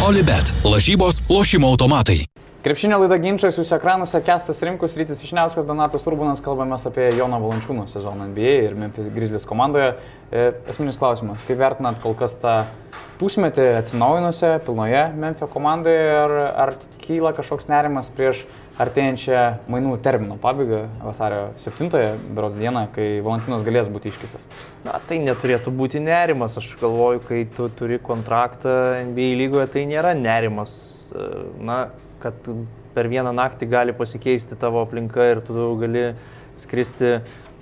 Olibet. Lažybos, lošimo automatai. Krepšinio laida Ginčas, jūsų ekranuose Kęstas Rimkus, Rytis Vyšniauskas, Donatas Urbonas, kalbamės apie Jono Valančiūno sezoną NBA ir Memphis Grizzlies komandoje. Esminis klausimas, kaip vertinat kol kas tą pusmetį atsinaujinusią pilnoje Memphio komandoje ir ar kyla kažkoks nerimas prieš artėjančią mainų termino pabaigą vasario 7-ąją berods dieną, kai Valančiūnas galės būti iškeistas? Na, tai neturėtų būti nerimas. Aš galvoju, kai tu turi kontraktą NBA lygoje, tai nėra nerimas. Na, kad per vieną naktį gali pasikeisti tavo aplinka ir tu gali skristi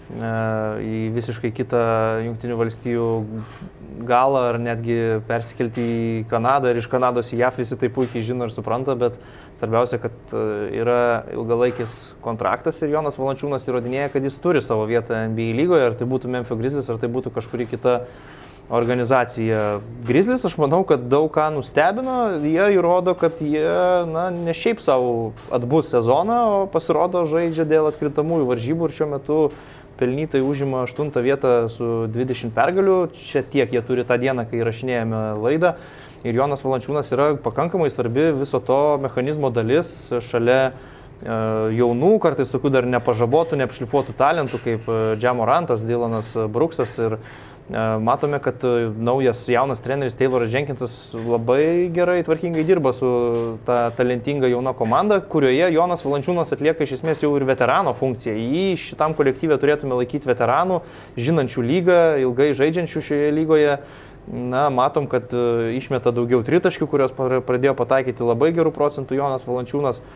į visiškai kitą Jungtinių valstijų galą ar netgi persikelti į Kanadą ir iš Kanados į JAV, visi tai puikiai žino ir supranta, bet svarbiausia, kad yra ilgalaikis kontraktas ir Jonas Valančiūnas įrodinėja, kad jis turi savo vietą NBA lygoje, ar tai būtų Memphio Grizzlies, ar tai būtų kažkuri kita organizacija. Grizzlies, aš manau, kad daug ką nustebino, jie įrodo, kad jie ne šiaip savo atbus sezoną, o pasirodo žaidžia dėl atkrintamųjų varžybų ir šiuo metu pelnytai užima 8 vietą su 20 pergalių. Čia tiek jie turi tą dieną, kai įrašinėjame laidą. Ir Jonas Valančiūnas yra pakankamai svarbi viso to mechanizmo dalis šalia jaunų, kartais tokių dar nepažabotų, neapšlifuotų talentų kaip Ja Morantas, Dylanas Brooksas ir matome, kad naujas jaunas treneris Tayloras Jenkinsas labai gerai, tvarkingai dirba su ta talentinga jauna komanda, kurioje Jonas Valančiūnas atlieka iš esmės jau ir veterano funkciją. Jį šitam kolektyve turėtume laikyti veteranų, žinančių lygą, ilgai žaidžiančių šioje lygoje. Na, matom, kad išmeta daugiau tritaškių, kurios pradėjo pataikyti labai gerų procentų Jonas Valančiūnas.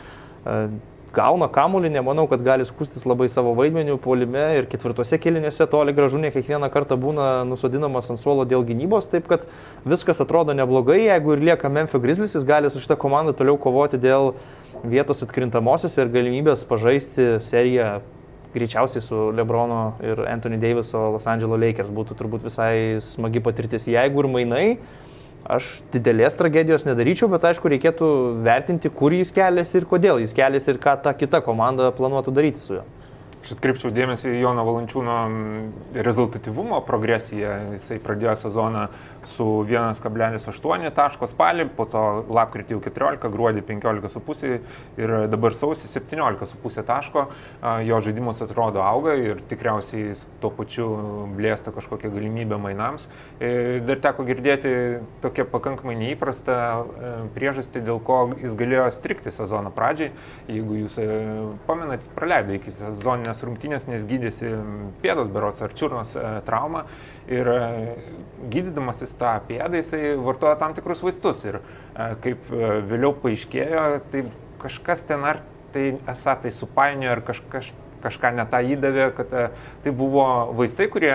Gauna kamuolį, nemanau, kad gali skustis labai savo vaidmenių puolime ir ketvirtose kėliniuose toli gražu ne kiekvieną kartą būna nusodinamas ant suolo dėl gynybos, taip kad viskas atrodo neblogai. Jeigu ir lieka Memphio Grizzlies, jis gali su šitą komandą toliau kovoti dėl vietos atkrintamosiose ir galimybės pažaisti seriją greičiausiai su LeBrono ir Anthony Daviso Los Angeles Lakers. Būtų turbūt visai smagi patirtis. Jeigu ir mainai, aš didelės tragedijos nedaryčiau, bet aišku, reikėtų vertinti, kur jis keliasi ir kodėl jis keliasi ir ką ta kita komanda planuotų daryti su juo. Aš atkreipčiau dėmesį į Jono Valančiūno rezultatyvumo progresiją. Jisai pradėjo sezoną su 1,8 taško spalį, po to lapkritį jau 14, gruodį 15,5 ir dabar sausį 17,5 taško. Jo žaidimas atrodo auga ir tikriausiai tuo pačiu blėsta kažkokia galimybė mainams. Dar teko girdėti tokia pakankamai neįprasta priežastį, dėl ko jis galėjo strikti sezono pradžiai. Jeigu jūs pamenat, praleido iki sezoninės rungtynės, nes gydėsi pėdos berods ar čiurnos traumą ir gydydamasis tą pėdą jisai vartoja tam tikrus vaistus ir kaip vėliau paaiškėjo, tai kažkas ten ar tai esą tai supainiojo ar kažką ne tą įdavė, kad tai buvo vaistai, kurie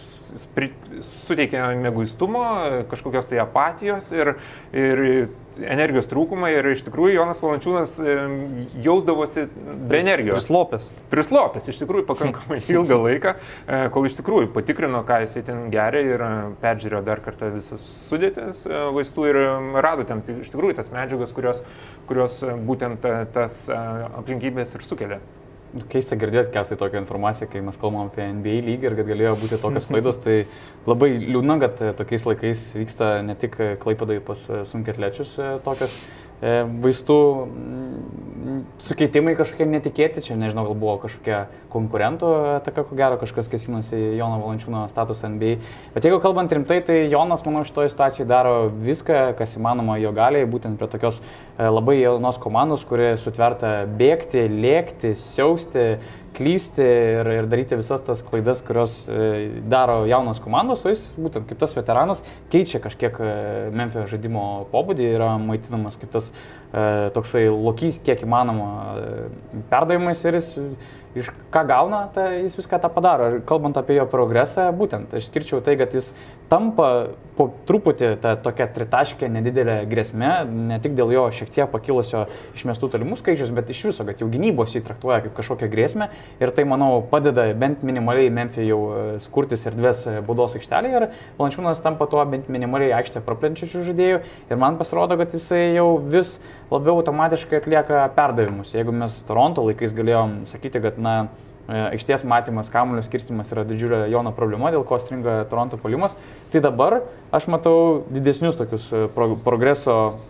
suteikia mieguistumo, kažkokios tai apatijos ir energijos trūkumą ir iš tikrųjų Jonas Valančiūnas jausdavosi be energijos. Prislopęs iš tikrųjų pakankamai ilgą laiką, kol iš tikrųjų patikrino, ką jisai ten geria ir peržiūrėjo dar kartą visas sudėtis vaistų ir rado ten iš tikrųjų tas medžiagas, kurios būtent tas aplinkybės ir sukelia. Keista girdėti, Kęstai, tokią informaciją, kai mes kalbam apie NBA lygį ir kad galėjo būti tokios klaidos, tai labai liūdna, kad tokiais laikais vyksta ne tik Klaipėdoje pas sunkiaatlečius tokios vaistų sukeitimai kažkokie netikėti, čia nežinau, gal buvo kažkokia konkurentų ataka, ko gero, kažkas kėsinosi Jono Valančiūno statusą NBA. Bet jeigu kalbant rimtai, tai Jonas, manau, šitoje situacijoje daro viską, kas įmanoma jo galiai, būtent prie tokios labai jaunos komandos, kuri sutverta bėgti, lėkti, siausti, klysti ir daryti visas tas klaidas, kurios daro jaunos komandos, o jis būtent kaip tas veteranas keičia kažkiek Memphio žaidimo pobūdį, yra maitinamas kaip tas toksai lokys, kiek įmanoma perdavimais ir jis iš ką gauna, tai jis viską tą padaro. Ir kalbant apie jo progresą, būtent aš skirčiau tai, kad jis tampa po truputį tokia tritaškė nedidelė grėsmė, ne tik dėl jo šiek tiek pakilusio išmestų tolimų skaičius, bet iš viso, kad jau gynybos jį traktuoja kaip kažkokią grėsmę ir tai, manau, padeda bent minimaliai Memphio jau skurtis erdvės baudos aikštelėje ir Valančiūnas tampa tuo bent minimaliai aikštę praplenčiančių žaidėjų ir man pasirodo, kad jisai jau vis labiau automatiškai atlieka perdavimus. Jeigu mes Toronto laikais galėjom sakyti, kad aikštės matymas, kamuolio skirstymas yra didžiulė Jono problema, dėl ko stringa Toronto puolimas, tai dabar aš matau didesnius tokius progreso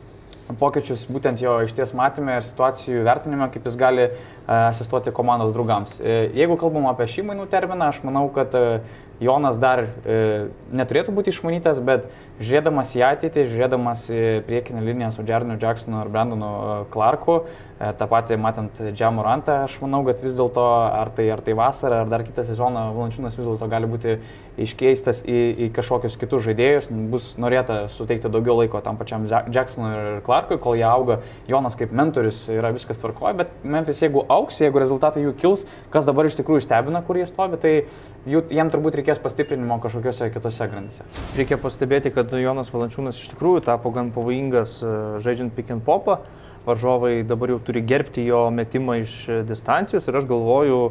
pokyčius būtent jo aikštės matymė ir situacijų vertinime, kaip jis gali asistuoti komandos draugams. Jeigu kalbam apie šį mainų terminą, aš manau, kad Jonas dar neturėtų būti išmanytas, bet žiūrėdamas į ateitį, žiūrėdamas į priekinę liniją su Jarenu Jacksonu ir Brandonu Clarku, tą patį matant Džamorantą, aš manau, kad vis dėlto ar tai vasarą, ar dar kitą sezoną Valančiūnas vis dėlto gali būti iškeistas į kažkokius kitus žaidėjus, bus norėta suteikti daugiau laiko tam pačiam Jacksonui ir Clarkui, kol jie auga. Jonas kaip mentorius yra viskas tvarkoja, bet Memphis jeigu augs, jeigu rezultatai jų kils, kas dabar iš tikrųjų stebina, kur jie stovi, tai jam turbūt reikės pastiprinimo kažkokiose kitose grandise. Reikia pastebėti, kad Jonas Valančiūnas iš tikrųjų tapo gan pavojingas žaidžiant pick and popą. Varžovai dabar jau turi gerbti jo metimą iš distancijos ir aš galvoju,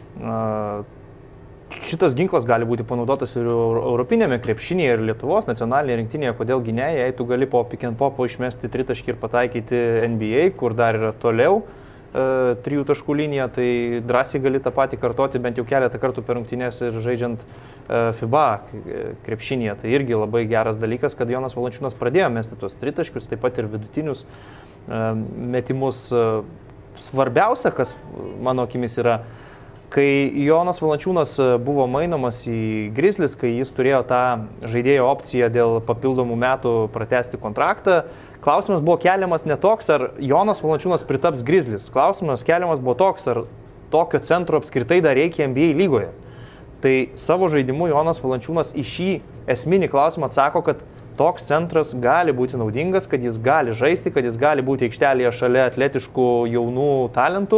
šitas ginklas gali būti panaudotas ir europinėme krepšinėje ir Lietuvos nacionalinėje rinktinėje, kodėlgi ne, jei tu gali po pick and popo išmesti tritaškį ir pataikyti NBA, kur dar yra toliau 3 taškų linija, tai drąsiai gali tą patį kartoti bent jau keletą kartų per rungtynes ir žaidžiant FIBA krepšinėje. Tai irgi labai geras dalykas, kad Jonas Valančiūnas pradėjo mesti tuos tritaškius, taip pat ir vidutinius metimus. Svarbiausia, kas mano akimis yra, kai Jonas Valančiūnas buvo mainomas į Grizzlies, kai jis turėjo tą žaidėjo opciją dėl papildomų metų pratęsti kontraktą, klausimas buvo keliamas ne toks, ar Jonas Valančiūnas pritaps Grizzlies. Klausimas keliamas buvo toks, ar tokio centro apskritai dar reikia NBA lygoje. Tai savo žaidimu Jonas Valančiūnas į šį esminį klausimą atsako, kad toks centras gali būti naudingas, kad jis gali žaisti, kad jis gali būti aikštelėje šalia atletiškų jaunų talentų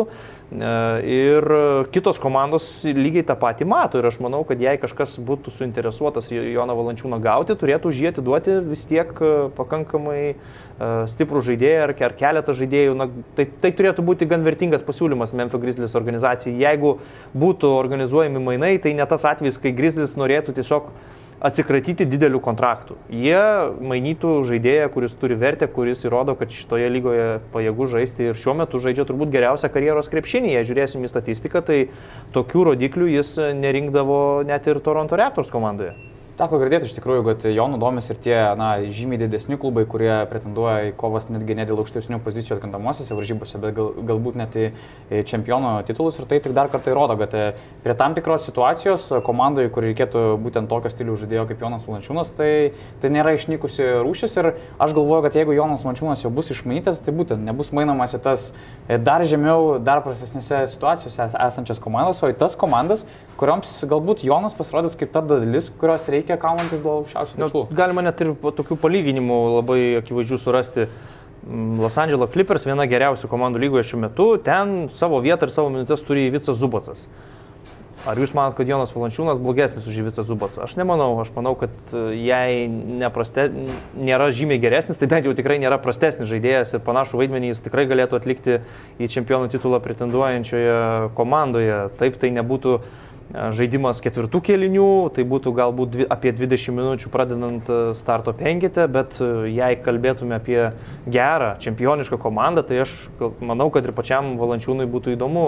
ir kitos komandos lygiai tą patį mato. Ir aš manau, kad jei kažkas būtų suinteresuotas Joną Valančiūną gauti, turėtų už jį atiduoti vis tiek pakankamai stiprų žaidėją ar keletą žaidėjų. Na, tai turėtų būti gan vertingas pasiūlymas Memphis Grizzlies organizacijai. Jeigu būtų organizuojami mainai, tai ne tas atvejis, kai Grizzlies norėtų tiesiog atsikratyti didelių kontraktų. Jie mainytų žaidėją, kuris turi vertę, kuris įrodo, kad šitoje lygoje pajėgu žaisti ir šiuo metu žaidžia turbūt geriausią karjeros krepšinį. Jei žiūrėsim į statistiką, tai tokių rodiklių jis nerinkdavo net ir Toronto Raptors komandoje. Teko girdėti iš tikrųjų, kad Jonu domis ir tie žymiai didesni klubai, kurie pretenduoja į kovas netgi ne dėl aukštesnių pozicijų atkrintamosiose varžybose, bet galbūt net į čempiono titulus. Ir tai tik dar kartą įrodo, kad prie tam tikros situacijos komandoje, kur reikėtų būtent tokio stilių žaidėjo kaip Jonas Valančiūnas, tai nėra išnykusi rūšis. Ir aš galvoju, kad jeigu Jonas Valančiūnas jau bus išmainytas, tai būtent nebus mainomas į tas dar žemiau, dar prastesnėse situacijose esančias komandas, o į tas komandas, kurioms galbūt Jonas pasirodys kaip ta dalis, kurios reikia kaunantis dėl aukščiausių tikslų. Galima net ir tokių palyginimų labai akivaizdžių surasti. Los Angeles Clippers, viena geriausių komandų lygoje šiuo metu, ten savo vietą ir savo minutės turi Ivicas Zubacas. Ar jūs manot, kad Jonas Valančiūnas blogesnis už Ivicą Zubacą? Aš nemanau, aš manau, kad jei nėra žymiai geresnis, tai bent jau tikrai nėra prastesnis žaidėjas ir panašų vaidmenį jis tikrai galėtų atlikti į čempionų titulą pretenduojančioje komandoje. Taip, tai nebūtų žaidimas ketvirtų kėlinių, tai būtų galbūt apie 20 minučių pradedant starto penkete, bet jei kalbėtume apie gerą čempionišką komandą, tai aš manau, kad ir pačiam Valančiūnui būtų įdomu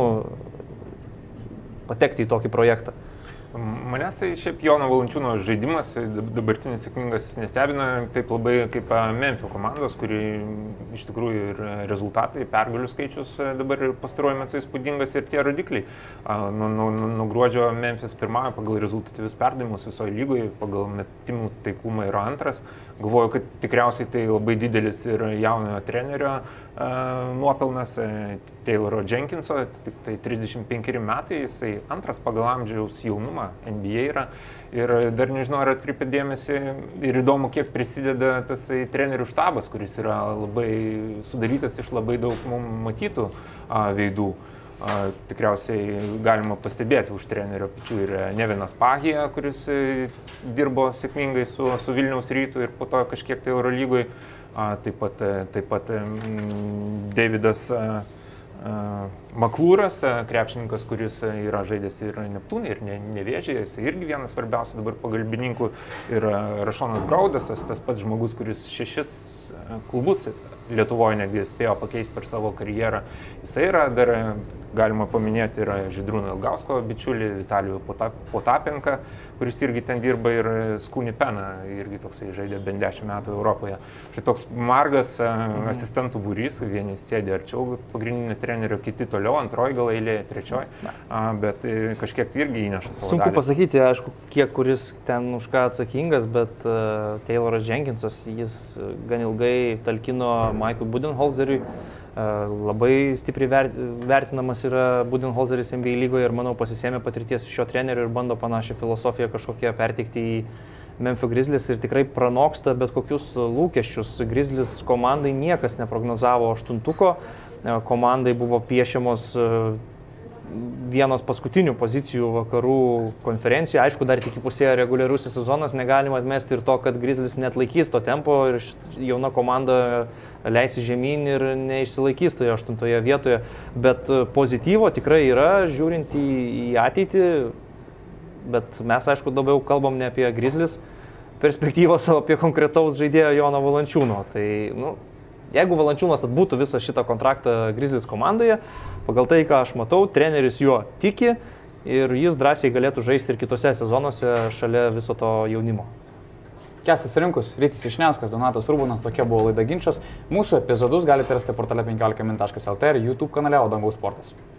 patekti į tokį projektą. Manęs tai šiaip Jono Valančiūno žaidimas dabartinis sėkmingas nestebina taip labai kaip Memphis komandos, kuri iš tikrųjų ir rezultatai, pergalių skaičius dabar pastaruoju metu įspūdingas ir tie rodikliai. Nuo gruodžio Memphis pirmąją pagal rezultatyvius perdavimus visoje lygoje, pagal metimų taiklumą yra antras. Galvoju, kad tikriausiai tai labai didelis ir jaunojo trenerio nuopelnas Tayloro Jenkinso, tik tai 35 metai, jisai antras pagal amžiaus jaunumą NBA yra. Ir dar nežinau, ar atkreipėt dėmesį ir įdomu, kiek prisideda tas trenerių štabas, kuris yra labai sudarytas iš labai daug mums matytų veidų. Tikriausiai galima pastebėti už trenerio pečių ir Nevinas Pahija, kuris dirbo sėkmingai su Vilniaus Rytu ir po to kažkiek tai Eurolygoje. Taip pat Davidas Maklūras, krepšininkas, kuris yra žaidęs ir Neptūne, ir Nevėžėje, jis irgi vienas svarbiausių dabar pagalbininkų. Ir Rašonas Braudas, tas pats žmogus, kuris 6 klubus Lietuvoje netgi spėjo pakeisti per savo karjerą. Jisai yra dar galima paminėti yra Žydrūno Ilgausko bičiulį Vitalijų Potapenką, kuris irgi ten dirba, ir Skūnį Peną, irgi toksai žaidė bent 10 metų Europoje. Štai toks margas asistentų būrys, vieni sėdė arčiau pagrindinio trenerio, kiti toliau, antroji gal eilė, trečioji, bet kažkiek tai irgi įneša savo dalį. Sunku pasakyti, aišku, kiek kuris ten už ką atsakingas, bet Tayloras Jenkinsas, jis gan ilgai talkino Mike'ui Budenholzeriui. Labai stipriai vertinamas yra Budenholzeris NBA lygoje ir, manau, pasisėmė patirties iš šio trenerio ir bando panašią filosofiją kažkokią perteikti į Memphis Grizzlies ir tikrai pranoksta bet kokius lūkesčius. Grizzlies komandai niekas neprognozavo aštuntuko, komandai buvo piešiamos vienos paskutinių pozicijų vakarų konferencijoje. Aišku, dar tik įpusėjo reguliarusis sezonas, negalima atmesti ir to, kad Grizzlies net laikys to tempo ir jauna komanda leisi žemyn ir neišsilaikys toje 8 vietoje. Bet pozityvo tikrai yra, žiūrint į ateitį, bet mes, aišku, daugiau kalbam ne apie Grizzlies perspektyvos, o apie konkretaus žaidėjo Jono Valančiūno. Tai, jeigu Valančiūnas atbūtų visą šitą kontraktą Grizzlies komandoje, pagal tai, ką aš matau, treneris juo tiki ir jis drąsiai galėtų žaisti ir kitose sezonuose šalia viso to jaunimo. Kęstas Rinkus, Rytis Vyšniauskas, Donatas Urbonas, tokia buvo laida Ginčas. Mūsų epizodus galite rasti portale 15min.lt ir YouTube kanale O Dangaus sportas.